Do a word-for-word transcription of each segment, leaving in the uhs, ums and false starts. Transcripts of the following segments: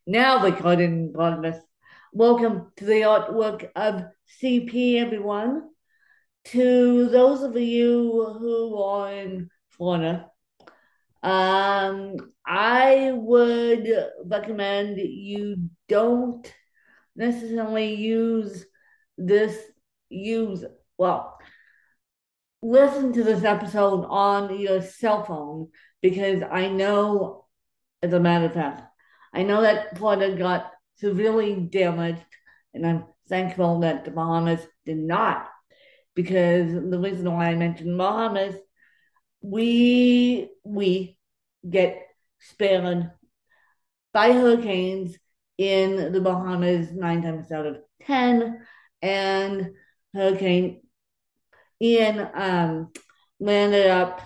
Now recording in progress. Welcome to the artwork of C P, everyone. To those of you who are in Florida, um, I would recommend you don't necessarily use this, use, well, listen to this episode on your cell phone because I know, as a matter of fact, I know that Florida got severely damaged, and I'm thankful that the Bahamas did not. Because the reason why I mentioned Bahamas, we we get spared by hurricanes in the Bahamas nine times out of ten, and Hurricane Ian um, landed up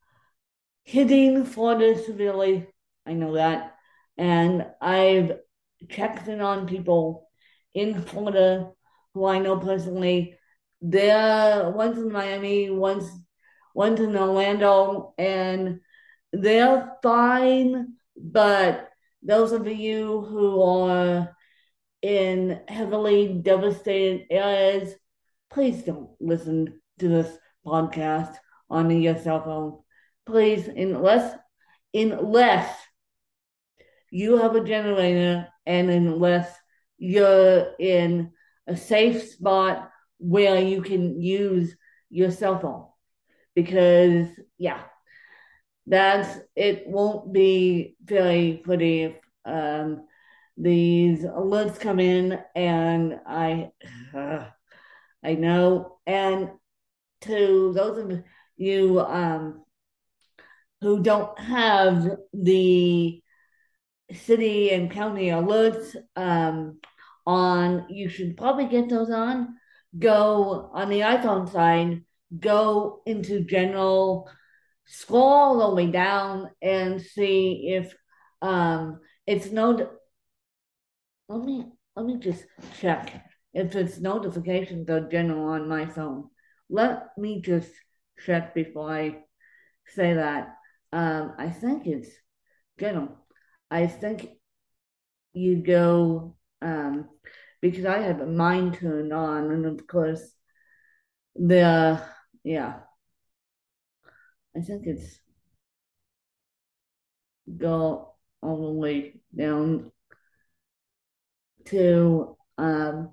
hitting Florida severely. I know that. And I've checked in on people in Florida who I know personally. They're once in Miami, once once in Orlando, and they're fine. But those of you who are in heavily devastated areas, please don't listen to this podcast on your cell phone. Please, unless unless you have a generator and unless you're in a safe spot where you can use your cell phone. Because yeah, that's it won't be very pretty if um, these alerts come in and I uh, I know. And to those of you um, who don't have the city and county alerts um, on, you should probably get those on. Go on the iPhone side, go into general, scroll all the way down and see if um, it's no. Let me let me just check if it's notifications are general on my phone. Let me just check before I say that. Um, I think it's general. I think you go um, because I have mine turned on, and of course the yeah, I think it's go all the way down to um,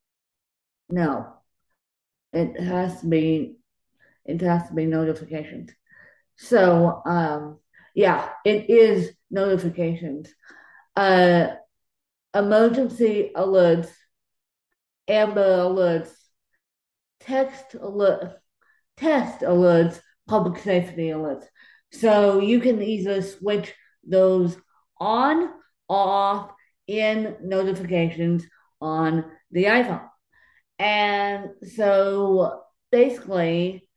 no, it has to be it has to be notifications. So um, yeah, it is notifications. Uh, emergency alerts, Amber alerts, text alert, test alerts, public safety alerts. So you can either switch those on, off, in notifications on the iPhone. And so basically,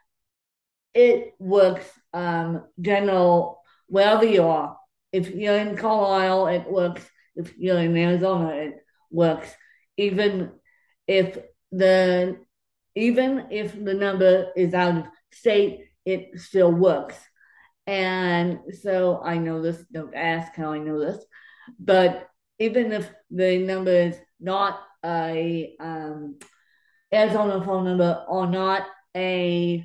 it works um, general wherever you are. If you're in Colorado, it works. If you're in Arizona, it works. Even if the even if the number is out of state, it still works. And so I know this, don't ask how I know this, but even if the number is not a um, Arizona phone number or not a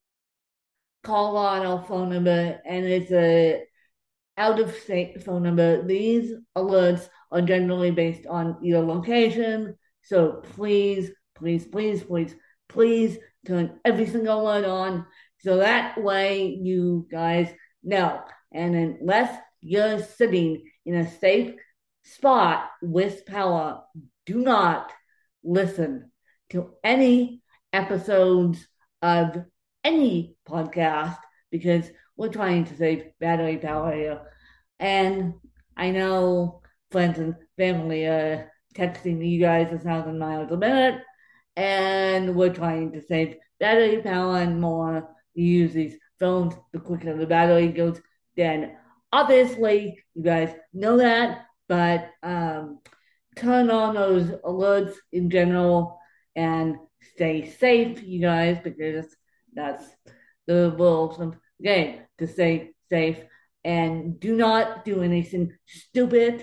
Colorado phone number and it's a out of state phone number, these alerts are generally based on your location. So please, please, please, please, please turn every single alert on so that way you guys know. And unless you're sitting in a safe spot with power, do not listen to any episodes of any podcast because we're trying to save battery power here. And I know friends and family are texting you guys a thousand miles a minute, and we're trying to save battery power and more. You use these phones, the quicker the battery goes dead. Obviously, you guys know that, but um, turn on those alerts in general and stay safe, you guys, because that's the rules of the game to stay safe and do not do anything stupid.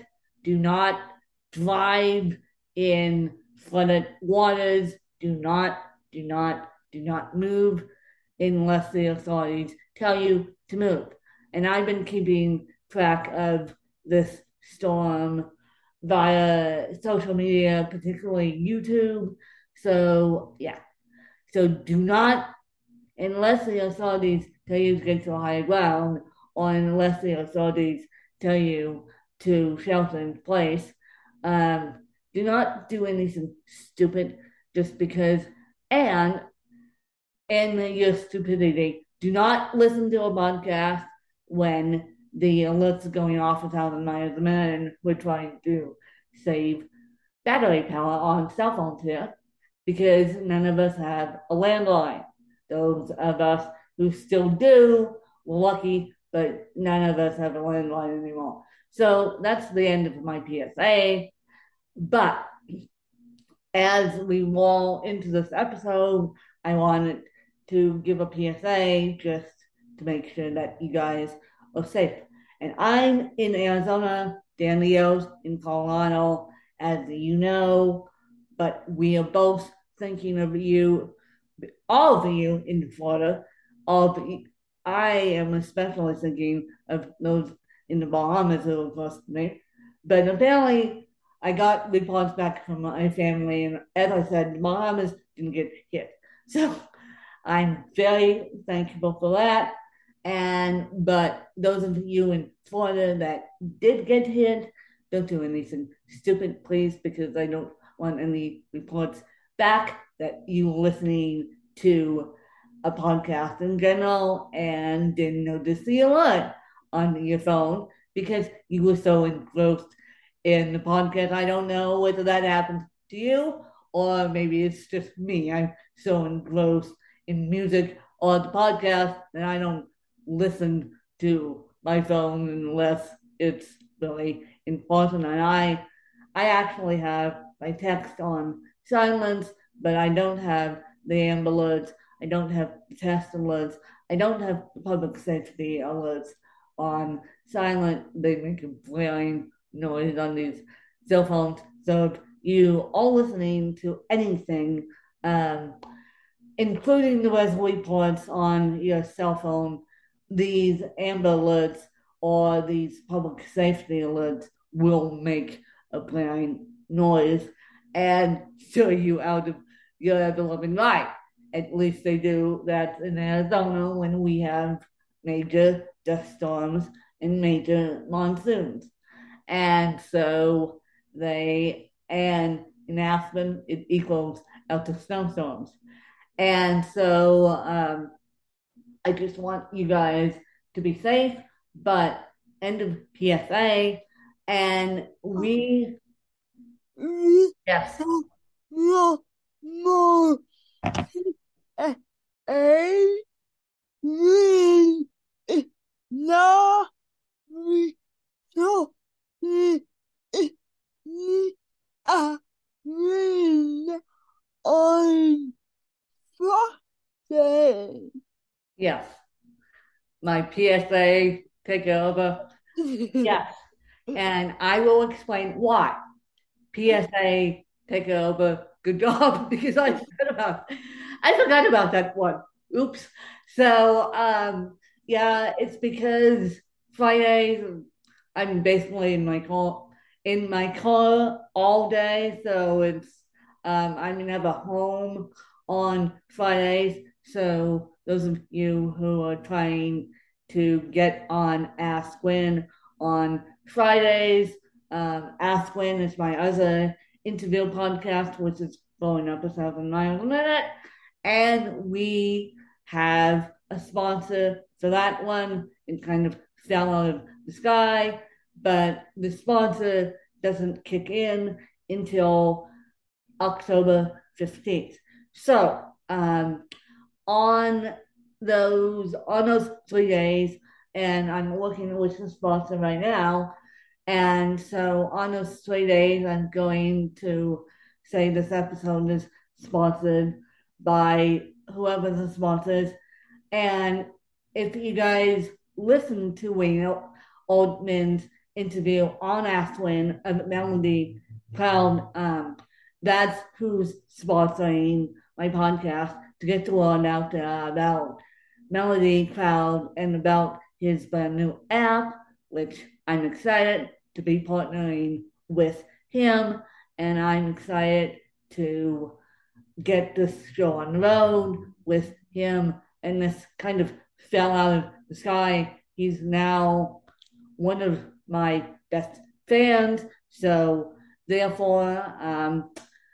Do not drive in flooded waters. Do not, do not, do not move unless the authorities tell you to move. And I've been keeping track of this storm via social media, particularly YouTube. So, yeah. So do not, unless the authorities tell you to get to a higher ground, or unless the authorities tell you to shelter in place, um, do not do anything stupid just because, and and your stupidity. Do not listen to a podcast when the alerts are going off a thousand miles a minute and we're trying to save battery power on cell phones here because none of us have a landline. Those of us who still do, we're lucky, but none of us have a landline anymore. So that's the end of my P S A. But as we roll into this episode, I wanted to give a P S A just to make sure that you guys are safe. And I'm in Arizona, Dan Leo's in Colorado, as you know, but we are both thinking of you, all of you in Florida. All of you, I am especially thinking of those in the Bahamas who are close to me. But apparently, I got reports back from my family, and as I said, the Bahamas didn't get hit. So I'm very thankful for that. And but those of you in Florida that did get hit, don't do anything stupid, please, because I don't want any reports back that you listening to a podcast in general and didn't notice the alert on your phone because you were so engrossed in the podcast. I don't know whether that happens to you or maybe it's just me. I'm so engrossed in music or the podcast that I don't listen to my phone unless it's really important. And I, I actually have my text on silence, but I don't have the Amber Alerts. I don't have the test alerts. I don't have the public safety alerts on silent. They make a blaring noise on these cell phones. So if you are listening to anything, um, including the weather reports on your cell phone, these Amber Alerts or these public safety alerts will make a blaring noise and show you out of your ever living life. At least they do that in Arizona when we have major dust storms and major monsoons. And so they, and in Aspen, it equals out to snowstorms. And so um, I just want you guys to be safe, but end of P S A. And we, yes. No, no, eh, eh, we, eh, no, we, no, eh, eh, eh, ah, we, on Friday. Yes. My P S A take over. Yes. And I will explain why. P S A take over. Good job, because I forgot about I forgot about that one. Oops. So um yeah, it's because Fridays I'm basically in my car in my car all day. So it's um I'm never home on Fridays. So those of you who are trying to get on Ask Win on Fridays, um, Ask Win is my other interview podcast, which is going up a thousand miles a minute. And we have a sponsor for that one. It kind of fell out of the sky, but the sponsor doesn't kick in until October fifteenth. So, um, on those on those three days, and I'm looking at which the sponsor right now. And so on those three days, I'm going to say this episode is sponsored by whoever the sponsor is. And if you guys listen to Wayne Oldman's interview on Ask Win of Melody Crown. Um, that's who's sponsoring my podcast to get the word out uh, about Melody Cloud and about his brand new app, which I'm excited to be partnering with him, and I'm excited to get this show on the road with him. And this kind of fell out of the sky. He's now one of my best fans, so therefore, um,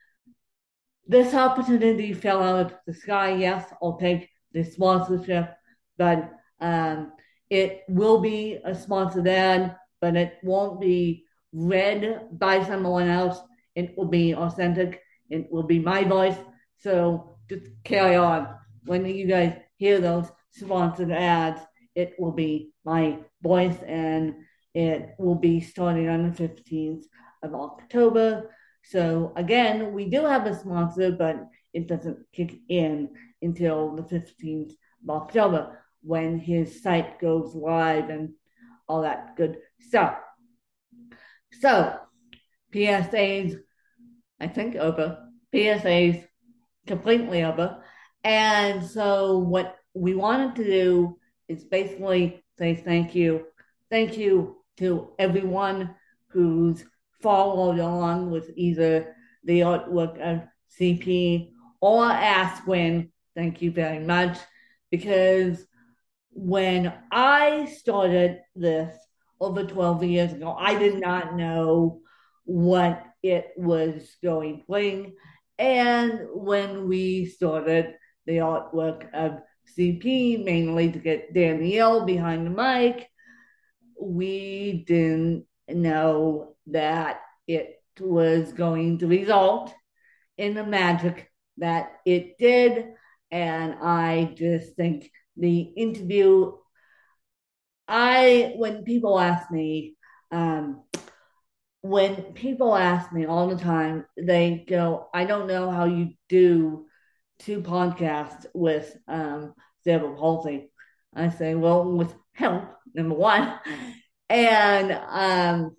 this opportunity fell out of the sky. Yes, I'll take the sponsorship, but um, it will be a sponsored ad, but it won't be read by someone else. It will be authentic. It will be my voice. So just carry on. When you guys hear those sponsored ads, it will be my voice, and it will be starting on the fifteenth of October. So again, we do have a sponsor, but it doesn't kick in until the fifteenth of October when his site goes live and all that good stuff. So P S As, I think over. P S As completely over. And so what we wanted to do is basically say thank you. Thank you to everyone who's followed along with either the artwork of C P or Ask Win. Thank you very much. Because when I started this over twelve years ago, I did not know what it was going to bring. And when we started the artwork of C P, mainly to get Danielle behind the mic, we didn't know that it was going to result in the magic that it did. And I just think the interview, I, when people ask me, um, when people ask me all the time, they go, I don't know how you do two podcasts with um, cerebral palsy. I say, well, with help, number one. And um,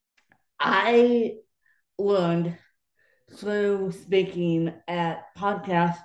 I learned through speaking at podcast,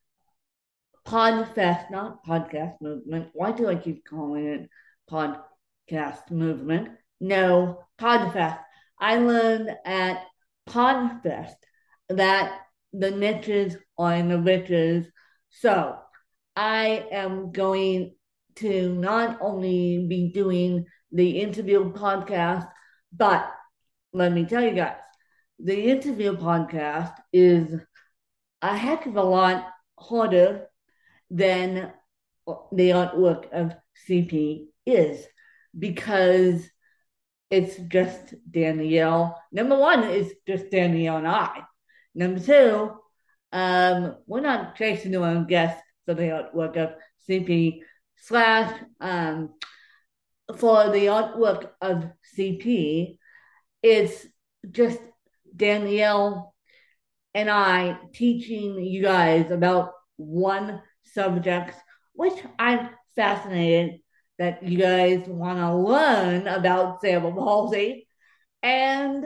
Podfest, not podcast movement. Why do I keep calling it podcast movement? No, Podfest. I learned at Podfest that the niches are in the riches. So I am going to not only be doing the interview podcast, but let me tell you guys, the interview podcast is a heck of a lot harder than the artwork of C P is, because it's just Danielle. Number one, it's just Danielle and I. Number two, um, we're not chasing our own guests for the artwork of C P slash um, for the artwork of C P. It's just Danielle and I teaching you guys about one subject, which I'm fascinated that you guys want to learn about cerebral palsy. And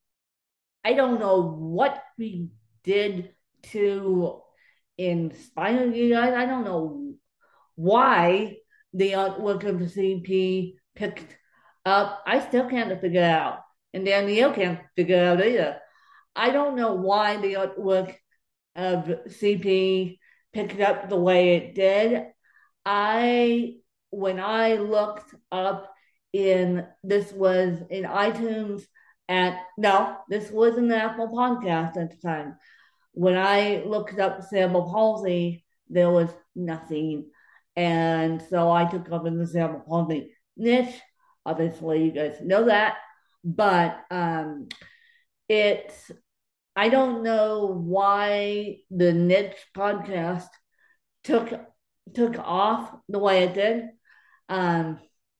I don't know what we did to inspire you guys. I don't know why the artwork of the C P picked up. I still can't figure it out. And Danielle can't figure it out either. I don't know why the artwork of C P picked up the way it did. I, when I looked up in, this was in iTunes at, no, this was an Apple podcast at the time. When I looked up cerebral palsy, there was nothing. And so I took up in the cerebral palsy niche. Obviously, you guys know that. But um, it's, I don't know why the niche podcast took took off the way it did. Um,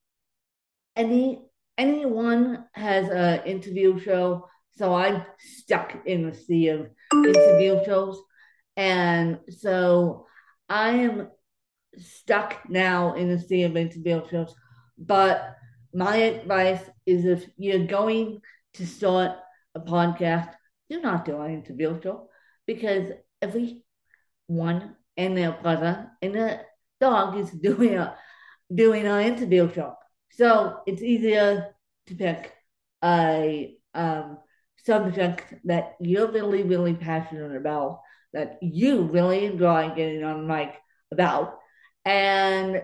any anyone has an interview show, so I'm stuck in the sea of interview shows, and so I am stuck now in the sea of interview shows. But my advice is if you're going to start a podcast, do not do an interview show because everyone and their brother and their dog is doing a doing an interview show. So it's easier to pick a um, subject that you're really, really passionate about, that you really enjoy getting on mic about, and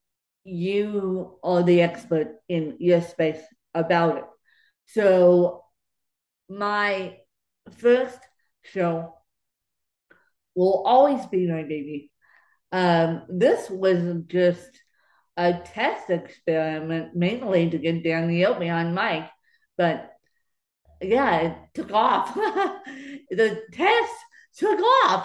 you are the expert in your space about it. So my first show will always be my baby. Um, this was just a test experiment, mainly to get Danny Obi on mic, but yeah, it took off. The test took off,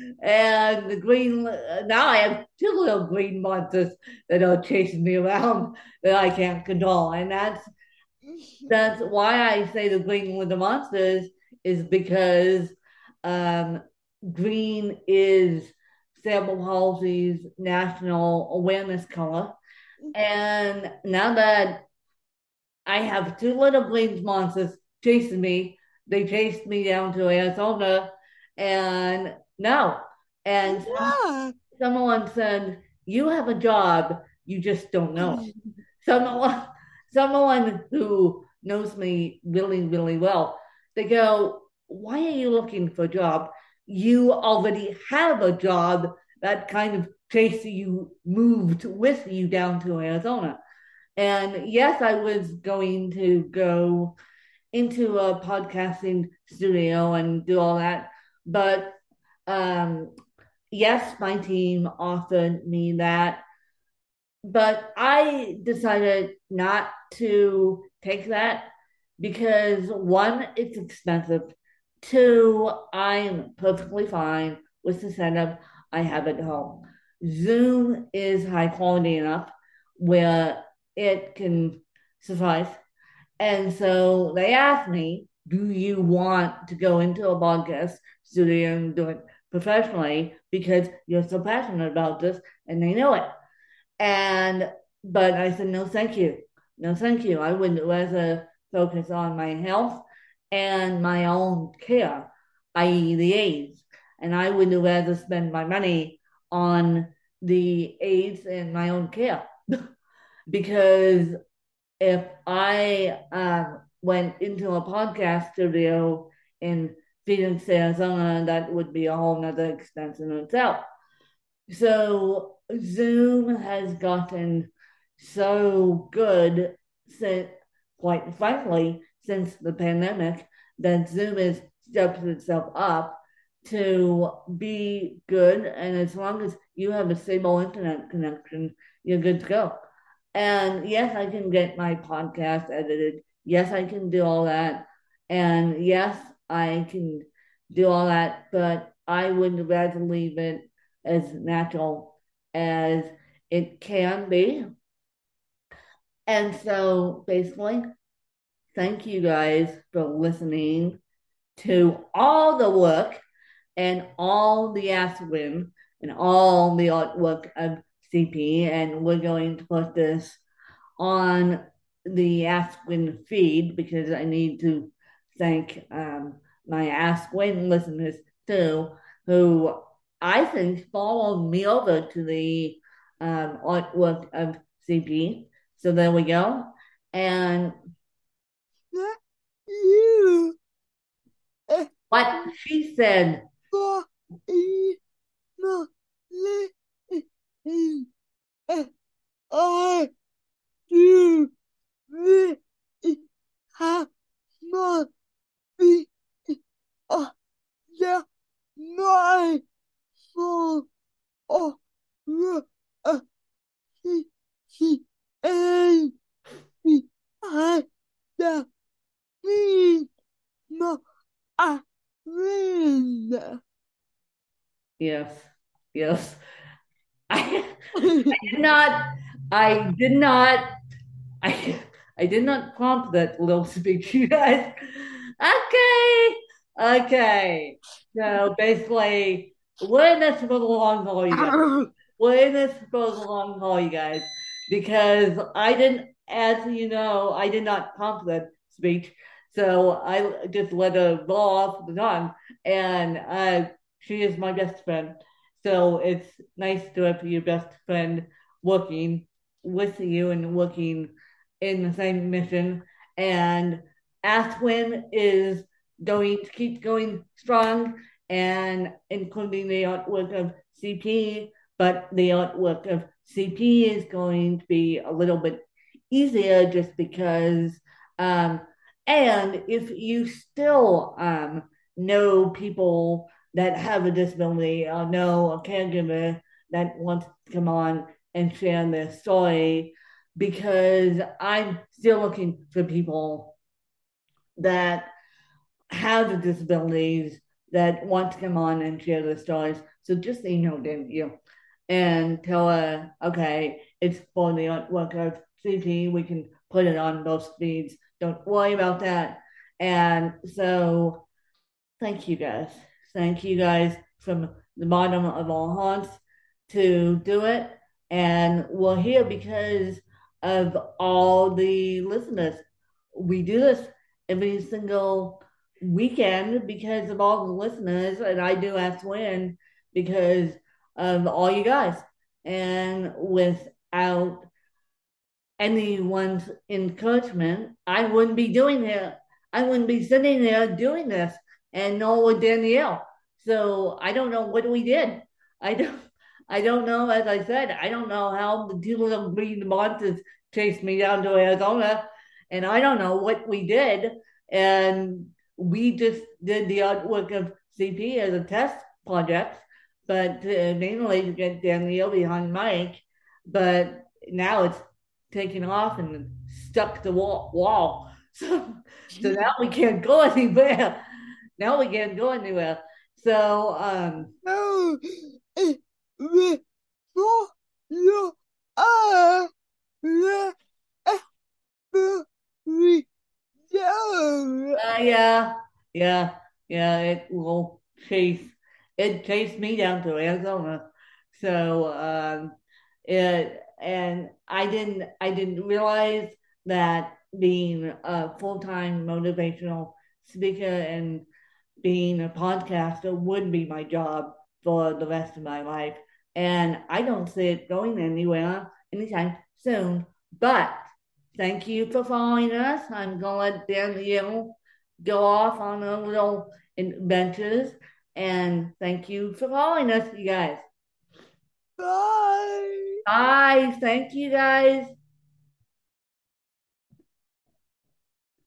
and the green. Now I have two little green monsters that are chasing me around that I can't control, and that's that's why I say the green little monsters is because um, green is cerebral palsy's national awareness color, and now that I have two little green monsters chasing me. They chased me down to Arizona, and no. And Yeah. someone said, "You have a job, you just don't know it." Someone, someone who knows me really, really well, they go, "Why are you looking for a job? You already have a job that kind of chased you, moved with you down to Arizona." And yes, I was going to go into a podcasting studio and do all that. But um, yes, my team offered me that. But I decided not to take that because one, it's expensive. Two, I'm perfectly fine with the setup I have at home. Zoom is high quality enough where it can suffice. And so they asked me, do you want to go into a podcast studio and do it professionally because you're so passionate about this and they know it? And but I said, no, thank you. No, thank you. I would rather focus on my health and my own care, that is the AIDS. And I would rather spend my money on the AIDS and my own care. Because if I um, went into a podcast studio in Phoenix, Arizona, that would be a whole nother expense in itself. So Zoom has gotten so good since, quite frankly, since the pandemic, that Zoom has stepped itself up to be good. And as long as you have a stable internet connection, you're good to go. And yes, I can get my podcast edited. Yes, I can do all that. And yes, I can do all that, but I would rather leave it as natural as it can be. And so basically, thank you guys for listening to all the work and all the Ask Win and all the artwork of C P. And we're going to put this on the Ask Win feed because I need to thank um, my Ask Win listeners too, who I think followed me over to the um, artwork of C P. So there we go. And That you eh, what she said, for e no le e eh, I do the e ha no the oh yeah no for oh yeah uh he he a he I the me no I win. yes, yes. I, I did not, I did not, I, I did not prompt that little speech, you guys. Okay, okay. So basically, we're in this for the long haul, you guys. We're in this for the long haul, you guys, because I didn't as you know, I did not prompt that speech, so I just let her roll off the tongue. And uh, she is my best friend, so it's nice to have your best friend working with you and working in the same mission. And Aswin is going to keep going strong, and including the artwork of C P, but the artwork of C P is going to be a little bit easier just because um and if you still um know people that have a disability or know a caregiver that wants to come on and share their story, because I'm still looking for people that have the disabilities that want to come on and share their stories. So just email them you and tell her, okay, it's for the workout C P. We can put it on both speeds. Don't worry about that. And so thank you guys. Thank you guys from the bottom of our hearts to do it. And we're here because of all the listeners. We do this every single weekend because of all the listeners, and I do Ask Win because of all you guys. And without anyone's encouragement, I wouldn't be doing it. I wouldn't be sitting there doing this, and nor would Danielle. So I don't know what we did. I don't. I don't know. As I said, I don't know how the two little green monsters chased me down to Arizona, and I don't know what we did. And we just did the artwork of C P as a test project, but uh, mainly to get Danielle behind Mike. But now it's taken off and stuck to the wall. wall. So, so now we can't go anywhere. Now we can't go anywhere. So, um, No, eh, le, so, yo, ah, le, eh, be, we, yo. uh, yeah, yeah, yeah, it will chase, it chased me down to Arizona. So, um, it, and I didn't, I didn't realize that being a full-time motivational speaker and being a podcaster would be my job for the rest of my life. And I don't see it going anywhere anytime soon. But thank you for following us. I'm going to let Danielle go off on a little adventures. And thank you for following us, you guys. Bye. Bye. Thank you, guys.